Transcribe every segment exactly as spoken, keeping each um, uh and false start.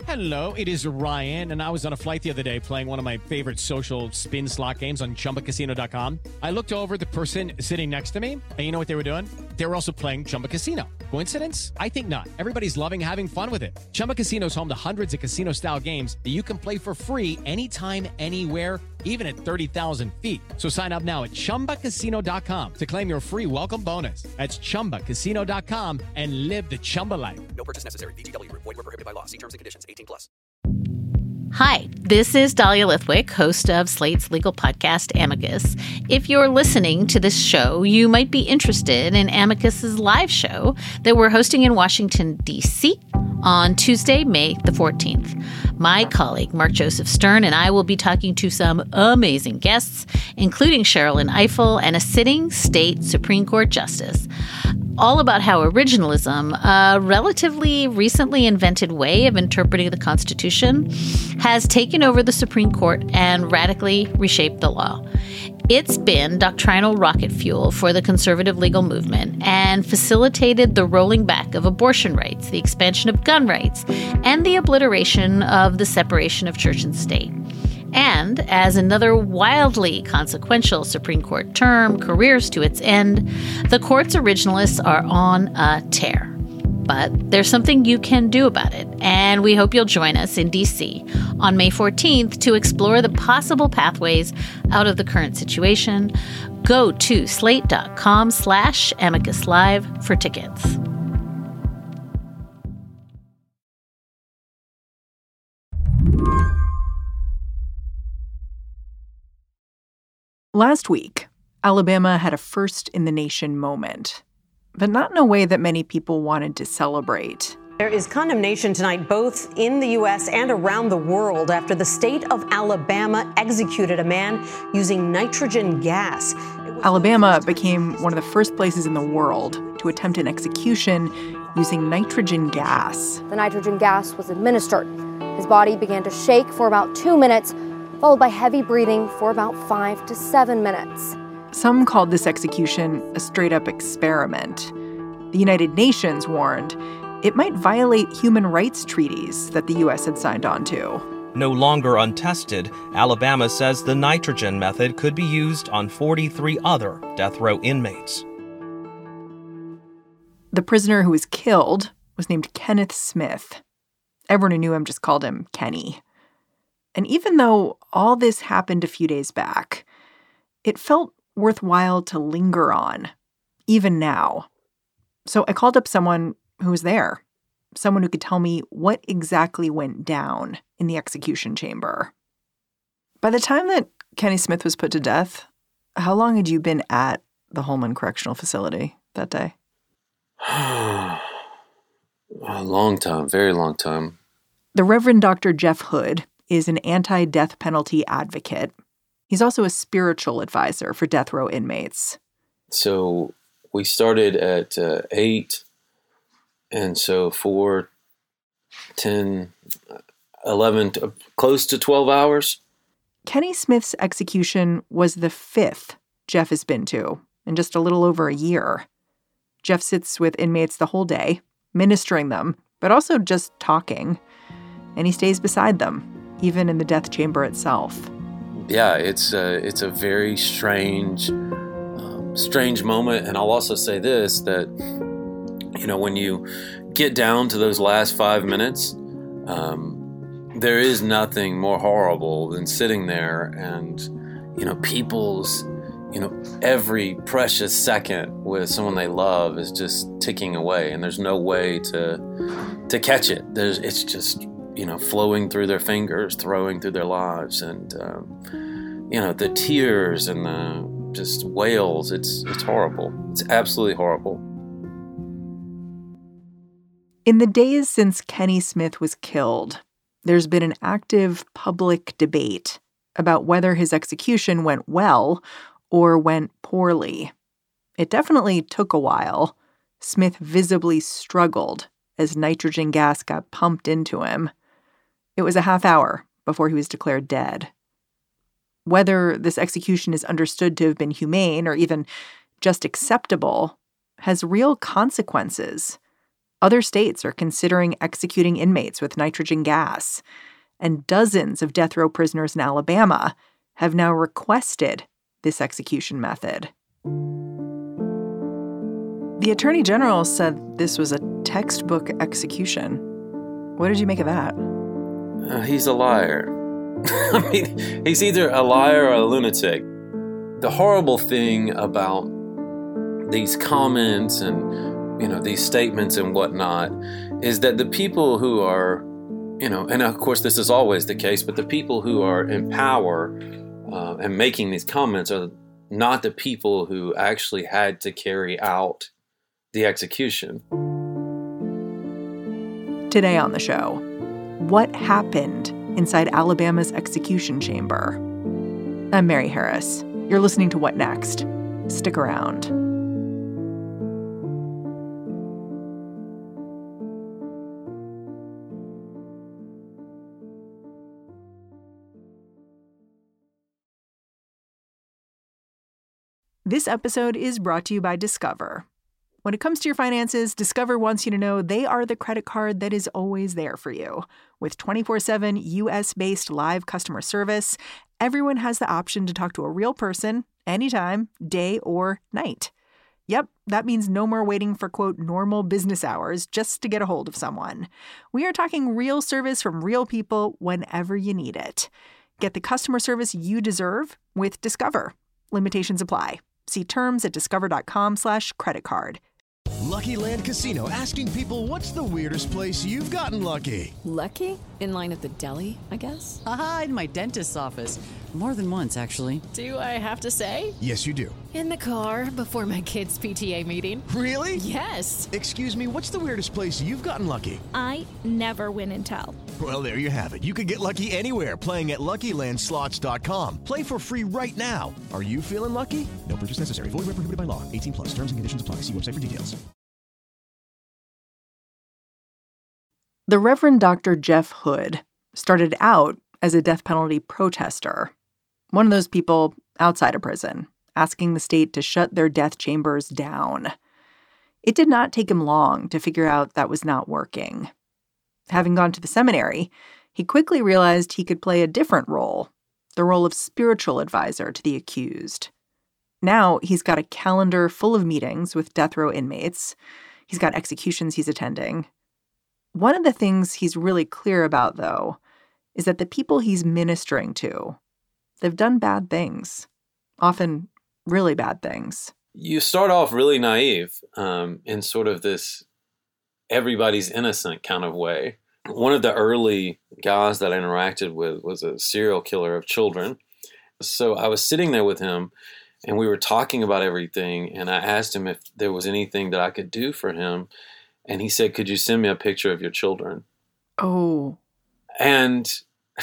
Hello, it is Ryan, and I was on a flight the other day playing one of my favorite social spin slot games on Chumba Casino dot com. I looked over at the person sitting next to me, and you know what they were doing? They were also playing Chumba Casino. Coincidence? I think not. Everybody's loving having fun with it. Chumba Casino is home to hundreds of casino-style games that you can play for free anytime, anywhere, even at thirty thousand feet. So sign up now at Chumba Casino dot com to claim your free welcome bonus. That's Chumba Casino dot com and live the Chumba life. No purchase necessary. V G W. Void where prohibited by law. See terms and conditions. eighteen plus. Hi, this is Dahlia Lithwick, host of Slate's legal podcast, Amicus. If you're listening to this show, you might be interested in Amicus's live show that we're hosting in Washington, D C on Tuesday, May the fourteenth. My colleague, Mark Joseph Stern, and I will be talking to some amazing guests, including Sherrilyn Ifill and a sitting state Supreme Court justice, all about how originalism, a relatively recently invented way of interpreting the Constitution, has taken over the Supreme Court and radically reshaped the law. It's been doctrinal rocket fuel for the conservative legal movement and facilitated the rolling back of abortion rights, the expansion of gun rights, and the obliteration of the separation of church and state. And as another wildly consequential Supreme Court term careers to its end, the court's originalists are on a tear. But there's something you can do about it, and we hope you'll join us in D C on May fourteenth to explore the possible pathways out of the current situation. Go to slate.com slash amicus live for tickets. Last week, Alabama had a first-in-the-nation moment, but not in a way that many people wanted to celebrate. There is condemnation tonight both in the U S and around the world after the state of Alabama executed a man using nitrogen gas. Alabama became one of the first places in the world to attempt an execution using nitrogen gas. The nitrogen gas was administered. His body began to shake for about two minutes, followed by heavy breathing for about five to seven minutes. Some called this execution a straight-up experiment. The United Nations warned it might violate human rights treaties that the U S had signed on to. No longer untested, Alabama says the nitrogen method could be used on forty-three other death row inmates. The prisoner who was killed was named Kenneth Smith. Everyone who knew him just called him Kenny. And even though all this happened a few days back, it felt worthwhile to linger on, even now. So I called up someone who was there, someone who could tell me what exactly went down in the execution chamber. By the time that Kenny Smith was put to death, how long had you been at the Holman Correctional Facility that day? A long time, very long time. The Reverend Doctor Jeff Hood is an anti-death penalty advocate. He's also a spiritual advisor for death row inmates. So we started at uh, eight, and so four, ten, eleven, uh, close to twelve hours. Kenny Smith's execution was the fifth Jeff has been to in just a little over a year. Jeff sits with inmates the whole day, ministering them, but also just talking. And he stays beside them, even in the death chamber itself. Yeah, it's a, it's a very strange, um, strange moment. And I'll also say this, that, you know, when you get down to those last five minutes, um, there is nothing more horrible than sitting there and, you know, people's, you know, every precious second with someone they love is just ticking away. And there's no way to, to catch it. There's, it's just, you know, flowing through their fingers, throwing through their lives. And, um, you know, the tears and the just wails, it's it's horrible. It's absolutely horrible. In the days since Kenny Smith was killed, there's been an active public debate about whether his execution went well or went poorly. It definitely took a while. Smith visibly struggled as nitrogen gas got pumped into him. It was a half hour before he was declared dead. Whether this execution is understood to have been humane or even just acceptable has real consequences. Other states are considering executing inmates with nitrogen gas. And dozens of death row prisoners in Alabama have now requested this execution method. The Attorney General said this was a textbook execution. What did you make of that? Uh, he's a liar. I mean, he's either a liar or a lunatic. The horrible thing about these comments and, you know, these statements and whatnot is that the people who are, you know, and of course this is always the case, but the people who are in power uh, and making these comments are not the people who actually had to carry out the execution. Today on the show, what happened inside Alabama's execution chamber? I'm Mary Harris. You're listening to What Next? Stick around. This episode is brought to you by Discover. When it comes to your finances, Discover wants you to know they are the credit card that is always there for you. With twenty-four seven U S-based live customer service, everyone has the option to talk to a real person anytime, day or night. Yep, that means no more waiting for, quote, normal business hours just to get a hold of someone. We are talking real service from real people whenever you need it. Get the customer service you deserve with Discover. Limitations apply. See terms at discover.com slash credit card. Lucky Land Casino, asking people, what's the weirdest place you've gotten lucky? Lucky? In line at the deli, I guess? Aha, in my dentist's office. More than once, actually. Do I have to say? Yes, you do. In the car before my kids' P T A meeting. Really? Yes. Excuse me, what's the weirdest place you've gotten lucky? I never win and tell. Well, there you have it. You can get lucky anywhere, playing at Lucky Land Slots dot com. Play for free right now. Are you feeling lucky? No purchase necessary. Void where prohibited by law. eighteen plus. Terms and conditions apply. See website for details. The Reverend Doctor Jeff Hood started out as a death penalty protester. One of those people outside of prison, asking the state to shut their death chambers down. It did not take him long to figure out that was not working. Having gone to the seminary, he quickly realized he could play a different role, the role of spiritual advisor to the accused. Now he's got a calendar full of meetings with death row inmates. He's got executions he's attending. One of the things he's really clear about, though, is that the people he's ministering to, they've done bad things, often really bad things. You start off really naive um, in sort of this everybody's innocent kind of way. One of the early guys that I interacted with was a serial killer of children. So I was sitting there with him, and we were talking about everything, and I asked him if there was anything that I could do for him. And he said, could you send me a picture of your children? Oh. And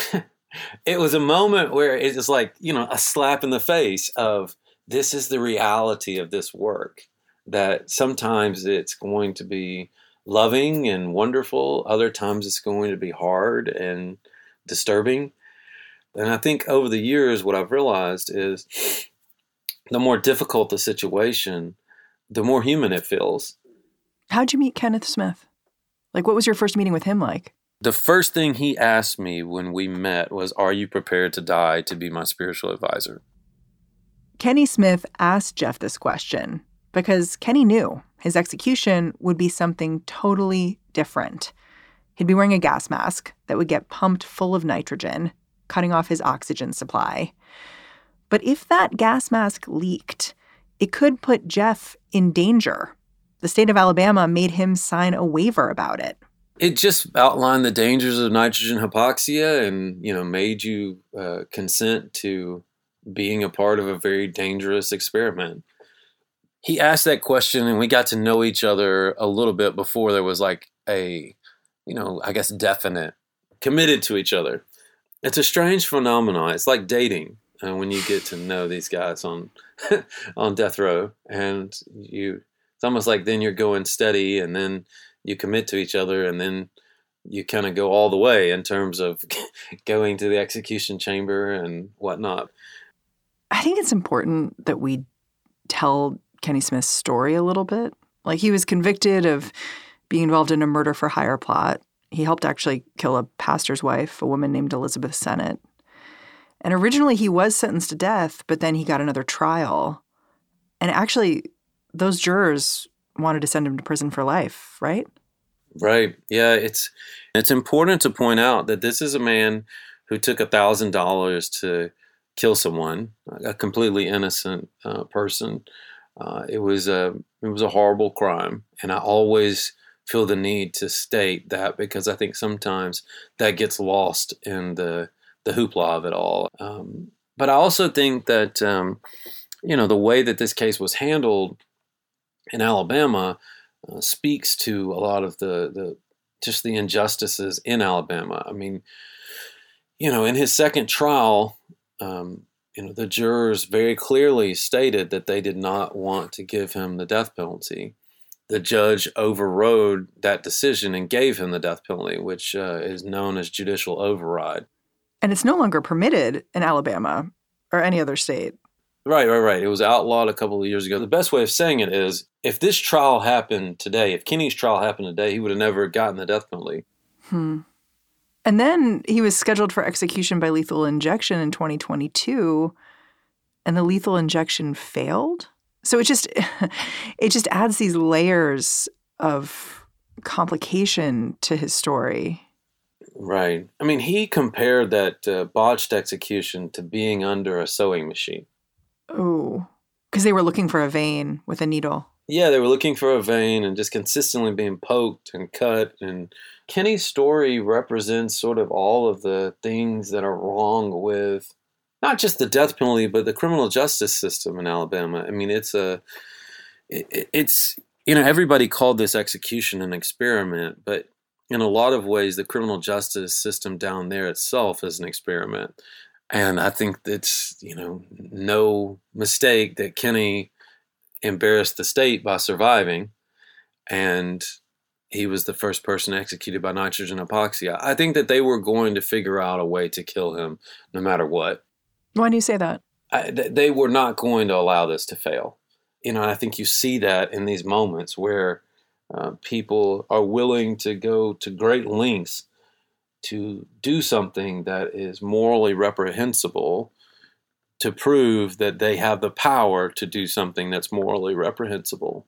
it was a moment where it was like, you know, a slap in the face of this is the reality of this work, that sometimes it's going to be loving and wonderful. Other times it's going to be hard and disturbing. And I think over the years, what I've realized is the more difficult the situation, the more human it feels. How'd you meet Kenneth Smith? Like, what was your first meeting with him like? The first thing he asked me when we met was, are you prepared to die to be my spiritual advisor? Kenny Smith asked Jeff this question because Kenny knew his execution would be something totally different. He'd be wearing a gas mask that would get pumped full of nitrogen, cutting off his oxygen supply. But if that gas mask leaked, it could put Jeff in danger. The state of Alabama made him sign a waiver about it. It just outlined the dangers of nitrogen hypoxia and, you know, made you uh, consent to being a part of a very dangerous experiment. He asked that question, and we got to know each other a little bit before there was like a, you know, I guess definite, committed to each other. It's a strange phenomenon. It's like dating uh, when you get to know these guys on on death row, and you. It's almost like then you're going steady, and then you commit to each other, and then you kind of go all the way in terms of going to the execution chamber and whatnot. I think it's important that we tell Kenny Smith's story a little bit. Like, he was convicted of being involved in a murder for hire plot. He helped actually kill a pastor's wife, a woman named Elizabeth Sennett. And originally he was sentenced to death, but then he got another trial. And actually, those jurors wanted to send him to prison for life, right? Right. Yeah, it's it's important to point out that this is a man who took one thousand dollars to kill someone, a completely innocent uh, person. Uh, it was a it was a horrible crime, and I always feel the need to state that because I think sometimes that gets lost in the the hoopla of it all. Um, but I also think that um, you know the way that this case was handled in Alabama uh, speaks to a lot of the the just the injustices in Alabama. I mean, you know, in his second trial. Um, You know, the jurors very clearly stated that they did not want to give him the death penalty. The judge overrode that decision and gave him the death penalty, which uh, is known as judicial override. And it's no longer permitted in Alabama or any other state. Right, right, right. It was outlawed a couple of years ago. The best way of saying it is, if this trial happened today, if Kenny's trial happened today, he would have never gotten the death penalty. Hmm. And then he was scheduled for execution by lethal injection in twenty twenty-two, and the lethal injection failed. So it just it just adds these layers of complication to his story. Right. I mean, he compared that uh, botched execution to being under a sewing machine. Oh, because they were looking for a vein with a needle. Yeah, they were looking for a vein and just consistently being poked and cut. And Kenny's story represents sort of all of the things that are wrong with not just the death penalty, but the criminal justice system in Alabama. I mean, it's a, it, it's, you know, everybody called this execution an experiment, but in a lot of ways, the criminal justice system down there itself is an experiment. And I think it's, you know, no mistake that Kenny embarrassed the state by surviving, and he was the first person executed by nitrogen hypoxia. I think that they were going to figure out a way to kill him no matter what. Why do you say that? I, they were not going to allow this to fail. You know, and I think you see that in these moments where uh, people are willing to go to great lengths to do something that is morally reprehensible to prove that they have the power to do something that's morally reprehensible.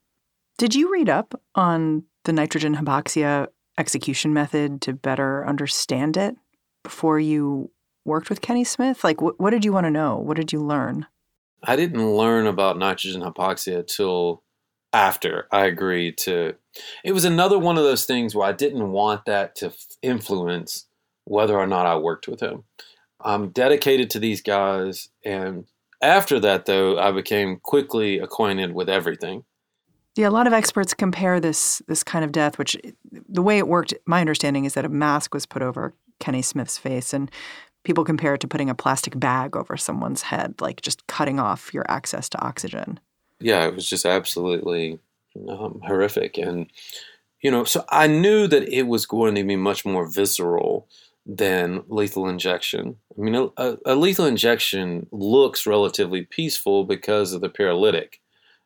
Did you read up on the nitrogen hypoxia execution method to better understand it before you worked with Kenny Smith? Like, wh- what did you want to know? What did you learn? I didn't learn about nitrogen hypoxia till after I agreed to. It was another one of those things where I didn't want that to f- influence whether or not I worked with him. I'm dedicated to these guys, and after that, though, I became quickly acquainted with everything. Yeah, a lot of experts compare this this kind of death, which the way it worked, my understanding is that a mask was put over Kenny Smith's face, and people compare it to putting a plastic bag over someone's head, like just cutting off your access to oxygen. Yeah, it was just absolutely um, horrific. And, you know, so I knew that it was going to be much more visceral than lethal injection. I mean, a, a lethal injection looks relatively peaceful because of the paralytic.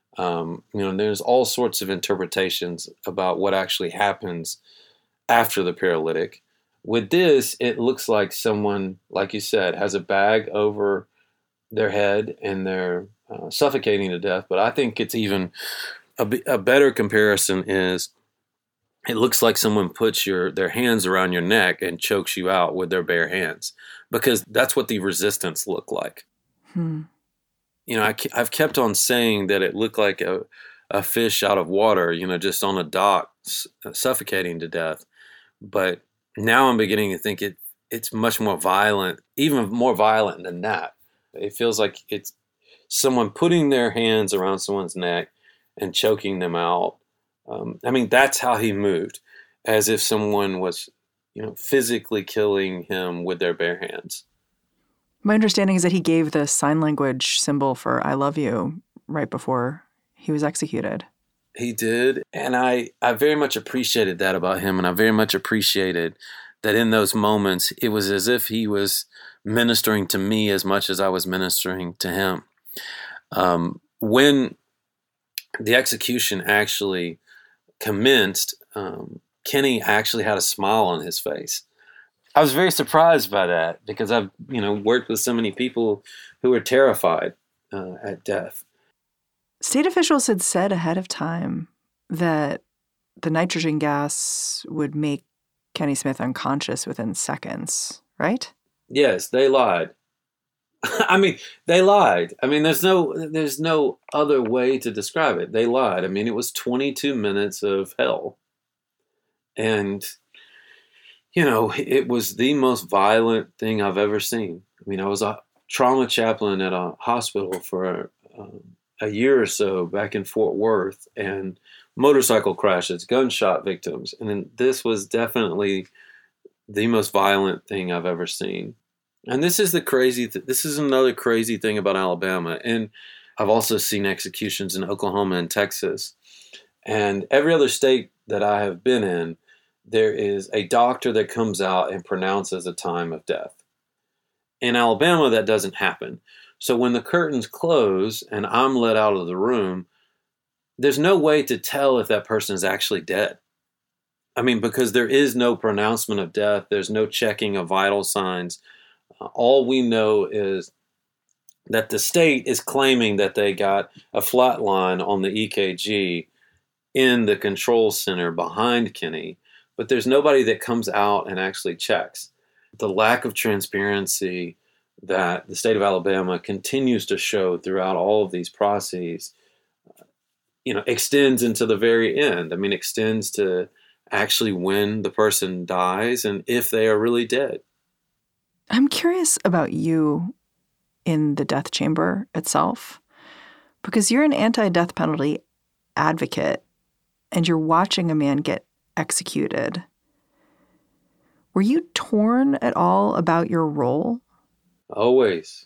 Um, you know, there's all sorts of interpretations about what actually happens after the paralytic. With this, it looks like someone, like you said, has a bag over their head and they're uh, suffocating to death. But I think it's even a, a better comparison is it looks like someone puts your their hands around your neck and chokes you out with their bare hands, because that's what the resistance looked like. Hmm. You know, I, I've kept on saying that it looked like a, a fish out of water, you know, just on a dock, suffocating to death. But now I'm beginning to think it it's much more violent, even more violent than that. It feels like it's someone putting their hands around someone's neck and choking them out. Um, I mean, that's how he moved, as if someone was, you know, physically killing him with their bare hands. My understanding is that he gave the sign language symbol for I love you right before he was executed. He did. And I, I very much appreciated that about him. And I very much appreciated that in those moments, it was as if he was ministering to me as much as I was ministering to him. Um, when the execution actually commenced, um, Kenny actually had a smile on his face. I was very surprised by that because I've, you know, worked with so many people who are terrified uh, at death. State officials had said ahead of time that the nitrogen gas would make Kenny Smith unconscious within seconds, right? Yes, they lied. I mean, they lied. I mean, there's no there's no other way to describe it. They lied. I mean, it was twenty-two minutes of hell. And, you know, it was the most violent thing I've ever seen. I mean, I was a trauma chaplain at a hospital for um, a year or so back in Fort Worth, and motorcycle crashes, gunshot victims. And then this was definitely the most violent thing I've ever seen. And this is the crazy, th- this is another crazy thing about Alabama. And I've also seen executions in Oklahoma and Texas. And every other state that I have been in, there is a doctor that comes out and pronounces a time of death. In Alabama, that doesn't happen. So when the curtains close and I'm let out of the room, there's no way to tell if that person is actually dead. I mean, because there is no pronouncement of death. There's no checking of vital signs. Uh, all we know is that the state is claiming that they got a flat line on the E K G in the control center behind Kenny, but there's nobody that comes out and actually checks. The lack of transparency that the state of Alabama continues to show throughout all of these processes, you know, extends into the very end. I mean, extends to actually when the person dies and if they are really dead. I'm curious about you in the death chamber itself, because you're an anti-death penalty advocate and you're watching a man get executed. Were you torn at all about your role? Always.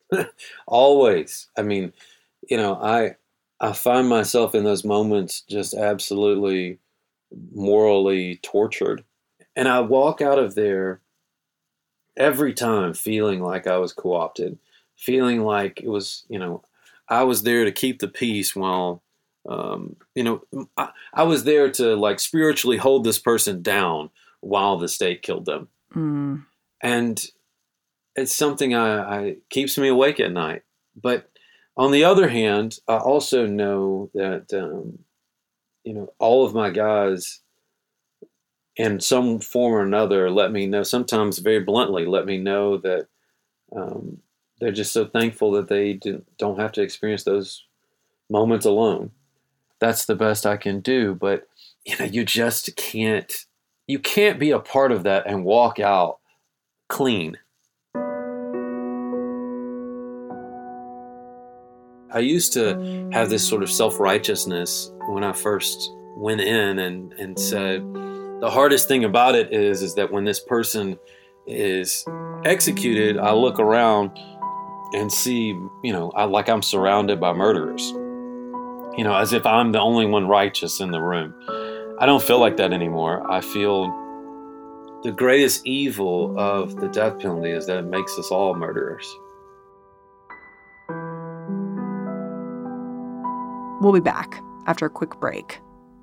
Always. I mean, you know, I I find myself in those moments just absolutely morally tortured. And I walk out of there every time feeling like I was co-opted, feeling like it was, you know, I was there to keep the peace while, um, you know, I, I was there to like spiritually hold this person down while the state killed them. Mm. And it's something I, I keeps me awake at night. But on the other hand, I also know that, um, you know, all of my guys in some form or another let me know, sometimes very bluntly, let me know that um, they're just so thankful that they didn't, don't have to experience those moments alone. That's the best I can do. But, you know, you just can't, you can't be a part of that and walk out clean. I used to have this sort of self-righteousness when I first went in and, and said, the hardest thing about it is, is that when this person is executed, I look around and see, you know, I, like I'm surrounded by murderers, you know, as if I'm the only one righteous in the room. I don't feel like that anymore. I feel the greatest evil of the death penalty is that it makes us all murderers. We'll be back after a quick break.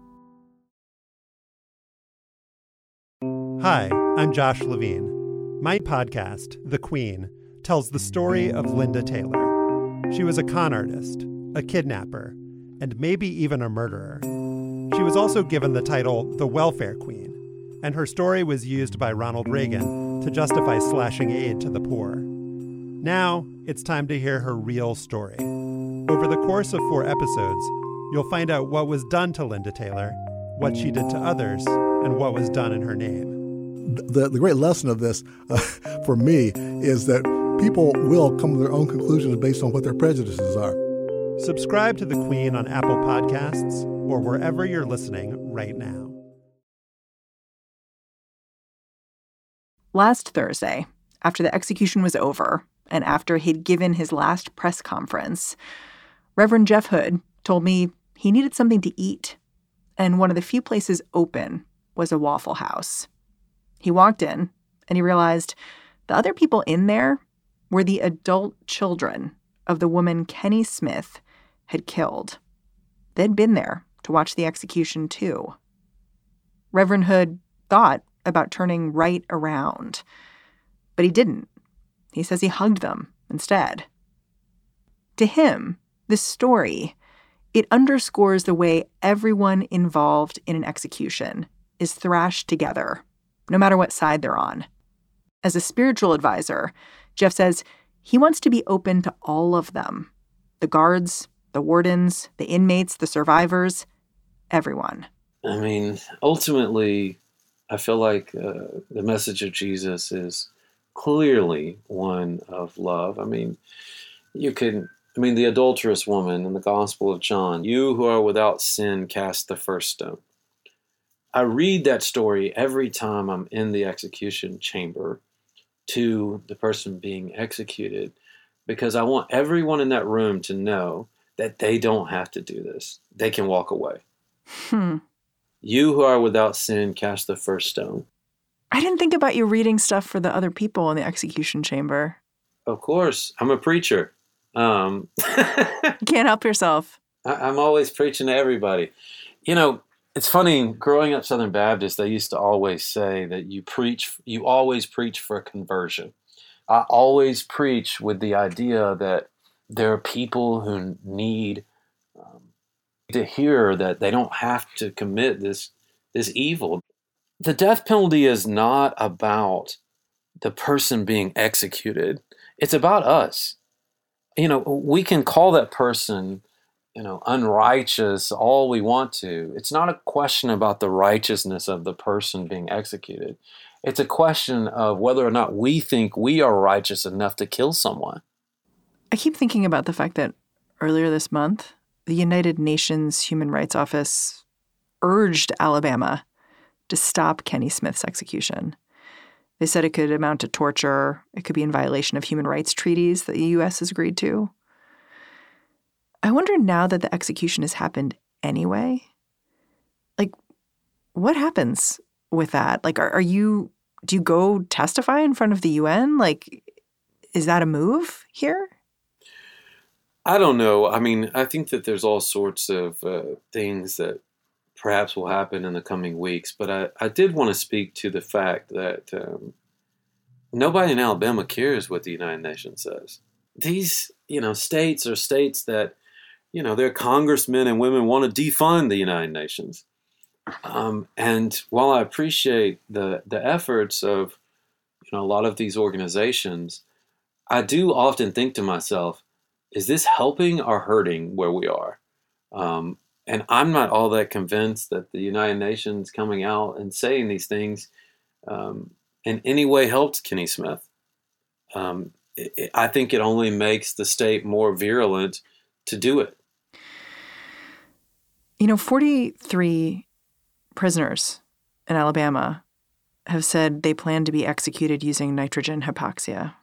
Hi, I'm Josh Levine. My podcast, The Queen, tells the story of Linda Taylor. She was a con artist, a kidnapper, and maybe even a murderer. She was also given the title the Welfare Queen, and her story was used by Ronald Reagan to justify slashing aid to the poor. Now, it's time to hear her real story. Over the course of four episodes, you'll find out what was done to Linda Taylor, what she did to others, and what was done in her name. The, the great lesson of this, uh, for me, is that people will come to their own conclusions based on what their prejudices are. Subscribe to The Queen on Apple Podcasts or wherever you're listening right now. Last Thursday, after the execution was over and after he'd given his last press conference, Reverend Jeff Hood told me he needed something to eat, and one of the few places open was a Waffle House. He walked in, and he realized the other people in there were the adult children of the woman Kenny Smith had killed. They'd been there to watch the execution, too. Reverend Hood thought about turning right around. But he didn't. He says he hugged them instead. To him, this story, it underscores the way everyone involved in an execution is thrashed together, no matter what side they're on. As a spiritual advisor, Jeff says he wants to be open to all of them. The guards, the wardens, the inmates, the survivors, everyone. I mean, ultimately, I feel like uh, the message of Jesus is clearly one of love. I mean, you can, I mean, the adulterous woman in the Gospel of John, you who are without sin, cast the first stone. I read that story every time I'm in the execution chamber to the person being executed, because I want everyone in that room to know that they don't have to do this. They can walk away. Hmm. You who are without sin, cast the first stone. I didn't think about you reading stuff for the other people in the execution chamber. Of course. I'm a preacher. Um, you can't help yourself. I, I'm always preaching to everybody. You know, it's funny, growing up Southern Baptist, they used to always say that you preach, you always preach for conversion. I always preach with the idea that there are people who need um, to hear that they don't have to commit this, this evil. The death penalty is not about the person being executed. It's about us. You know, we can call that person, you know, unrighteous all we want to. It's not a question about the righteousness of the person being executed. It's a question of whether or not we think we are righteous enough to kill someone. I keep thinking about the fact that earlier this month, the United Nations Human Rights Office urged Alabama to stop Kenny Smith's execution. They said it could amount to torture. It could be in violation of human rights treaties that the U S has agreed to. I wonder now that the execution has happened anyway, like, what happens with that? Like, are, are you, do you go testify in front of the U N? Like, is that a move here? I don't know. I mean, I think that there's all sorts of uh, things that perhaps will happen in the coming weeks. But I, I did want to speak to the fact that um, nobody in Alabama cares what the United Nations says. These, you know, states are states that, you know, their congressmen and women want to defund the United Nations. Um, and while I appreciate the, the efforts of, you know, a lot of these organizations, I do often think to myself, is this helping or hurting where we are? Um, and I'm not all that convinced that the United Nations coming out and saying these things um, in any way helped Kenny Smith. Um, it, I think it only makes the state more virulent to do it. You know, forty-three prisoners in Alabama have said they plan to be executed using nitrogen hypoxia.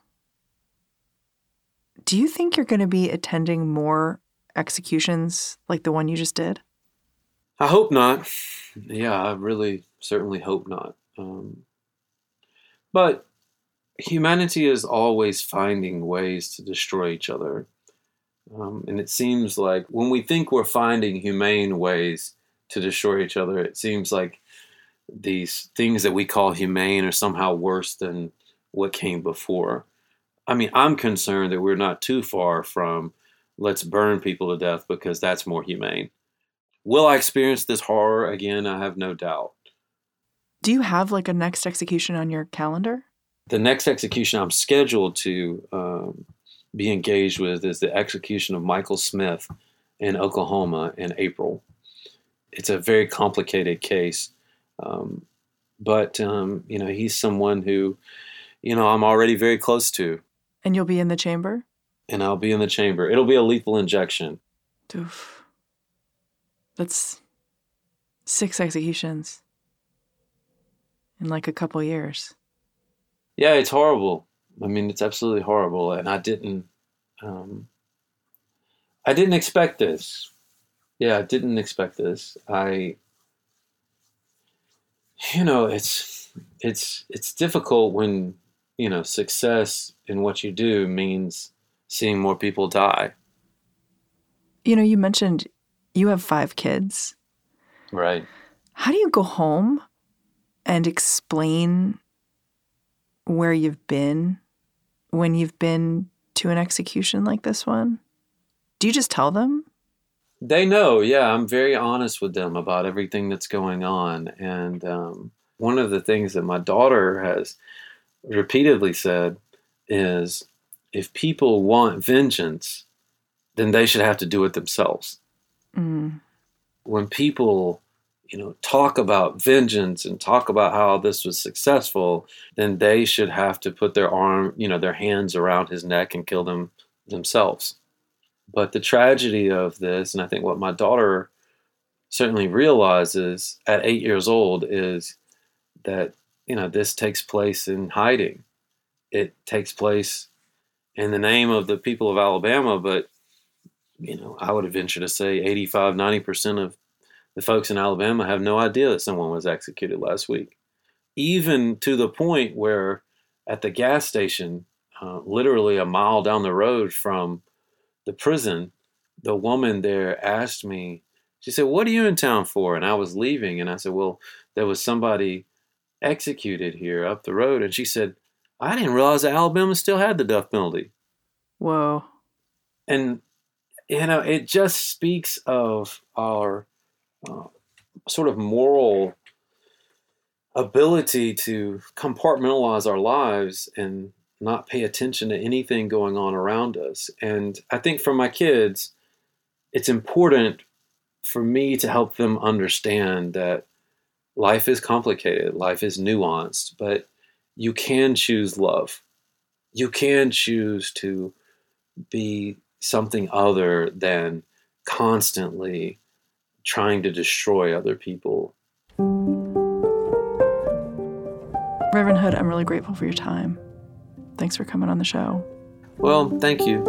Do you think you're going to be attending more executions like the one you just did? I hope not. Yeah, I really certainly hope not. Um, but humanity is always finding ways to destroy each other. Um, and it seems like when we think we're finding humane ways to destroy each other, it seems like these things that we call humane are somehow worse than what came before. I mean, I'm concerned that we're not too far from let's burn people to death because that's more humane. Will I experience this horror again? I have no doubt. Do you have like a next execution on your calendar? The next execution I'm scheduled to um, be engaged with is the execution of Michael Smith in Oklahoma in April. It's a very complicated case. Um, but, um, you know, he's someone who, you know, I'm already very close to. And you'll be in the chamber? And I'll be in the chamber. It'll be a lethal injection. Oof. That's six executions in like a couple years. Yeah, it's horrible. I mean, it's absolutely horrible. And I didn't, um, I didn't expect this. Yeah, I didn't expect this. I, you know, it's, it's, it's difficult when, you know, success in what you do means seeing more people die. You know, you mentioned you have five kids. Right. How do you go home and explain where you've been when you've been to an execution like this one? Do you just tell them? They know, yeah. I'm very honest with them about everything that's going on. And um, one of the things that my daughter has repeatedly said is, if people want vengeance, then they should have to do it themselves. Mm. When people, you know, talk about vengeance and talk about how this was successful, then they should have to put their arm, you know, their hands around his neck and kill them themselves. But the tragedy of this, and I think what my daughter certainly realizes at eight years old, is that, you know, this takes place in hiding. It takes place in the name of the people of Alabama, but, you know, I would venture to say eighty-five, ninety percent of the folks in Alabama have no idea that someone was executed last week. Even to the point where at the gas station, uh, literally a mile down the road from the prison, the woman there asked me, she said, "What are you in town for?" And I was leaving, and I said, "Well, there was somebody executed here up the road." And she said, "I didn't realize that Alabama still had the death penalty." Whoa. And, you know, it just speaks of our uh, sort of moral ability to compartmentalize our lives and not pay attention to anything going on around us. And I think for my kids, it's important for me to help them understand that life is complicated, life is nuanced, but you can choose love. You can choose to be something other than constantly trying to destroy other people. Reverend Hood, I'm really grateful for your time. Thanks for coming on the show. Well, thank you.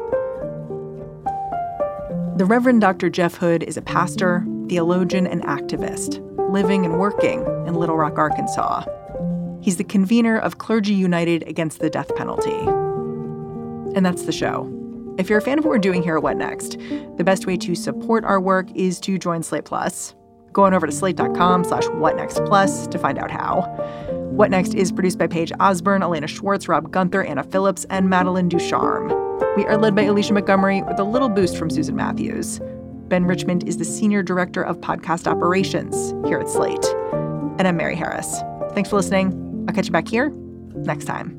The Reverend Doctor Jeff Hood is a pastor, theologian, and activist living and working in Little Rock, Arkansas. He's the convener of Clergy United Against the Death Penalty. And that's the show. If you're a fan of what we're doing here at What Next, the best way to support our work is to join Slate Plus. Go on over to slate.com slash whatnextplus to find out how. What Next is produced by Paige Osborne, Elena Schwartz, Rob Gunther, Anna Phillips, and Madeline Ducharme. We are led by Alicia Montgomery with a little boost from Susan Matthews. Ben Richmond is the Senior Director of Podcast Operations here at Slate. And I'm Mary Harris. Thanks for listening. I'll catch you back here next time.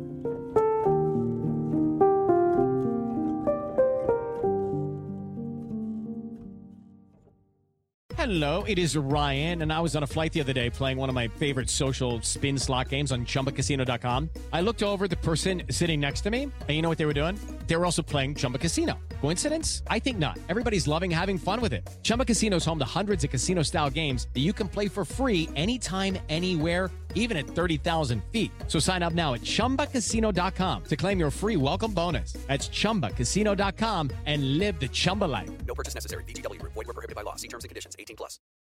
Hello, it is Ryan, and I was on a flight the other day playing one of my favorite social spin slot games on chumba casino dot com. I looked over at the person sitting next to me, and you know what they were doing? They were also playing Chumba Casino. Coincidence? I think not. Everybody's loving having fun with it. Chumba Casino is home to hundreds of casino-style games that you can play for free anytime, anywhere, even at thirty thousand feet. So sign up now at chumba casino dot com to claim your free welcome bonus. That's chumba casino dot com and live the Chumba life. No purchase necessary. V G W. Void where prohibited by law. See terms and conditions. eighteen plus.